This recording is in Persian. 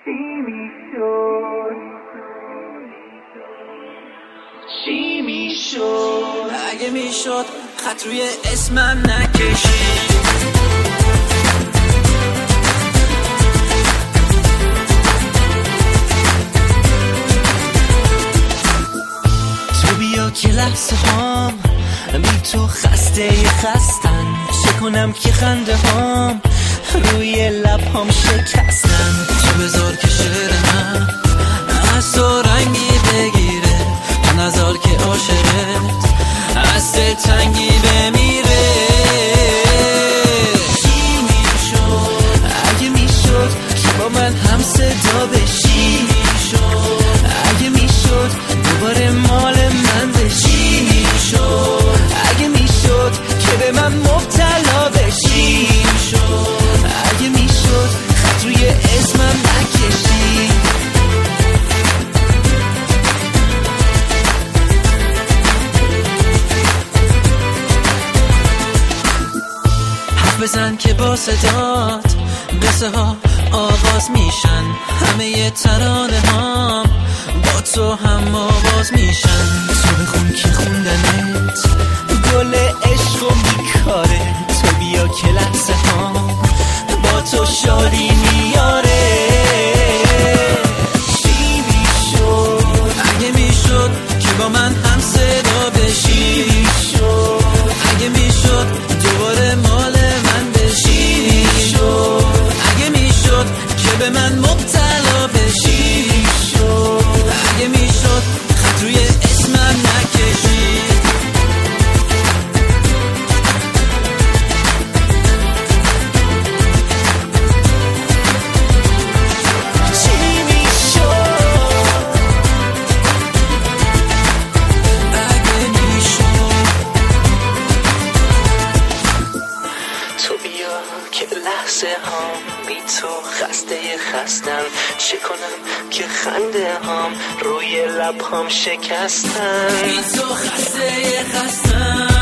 چی میشد اگه میشد خط روی اسمم نکشید. تو بیا که لحظه هام بی تو خستن، چه کنم که خنده هام روی لب هام شکستن. تو بذار که شعر من از تو رنگی بگیره، تو نذار که عاشقت از دل تنگی بمیره. چی میشد اگه میشد که با من هم صدا بشی؟ اگه میشد دوباره مال من بشی؟ اگه میشد که به من مبتلا بشی؟ اگه میشد خط روی اسمم نکشی؟ حرف بزن که با صدات قصه ها آغاز میشن، همه ترانه هام با تو هم آواز میشن. تو بخون که خوندنت گل عشق و بیکاره، تو بیا که لحظه ها با تو شادی میاره. چی میشد اگه میشد که با من هم صدا بشی؟ اگه میشد دوباره مال من بشی؟ اگه میشد که به من مبتلا بشی؟ اگه میشد خط روی اسمم نکشی؟ چی میشد اگه میشد؟ تو بیا که لحظه هام بی تو خستم، چه کنم که خنده هام روی لب هام شکستن. بی تو خستم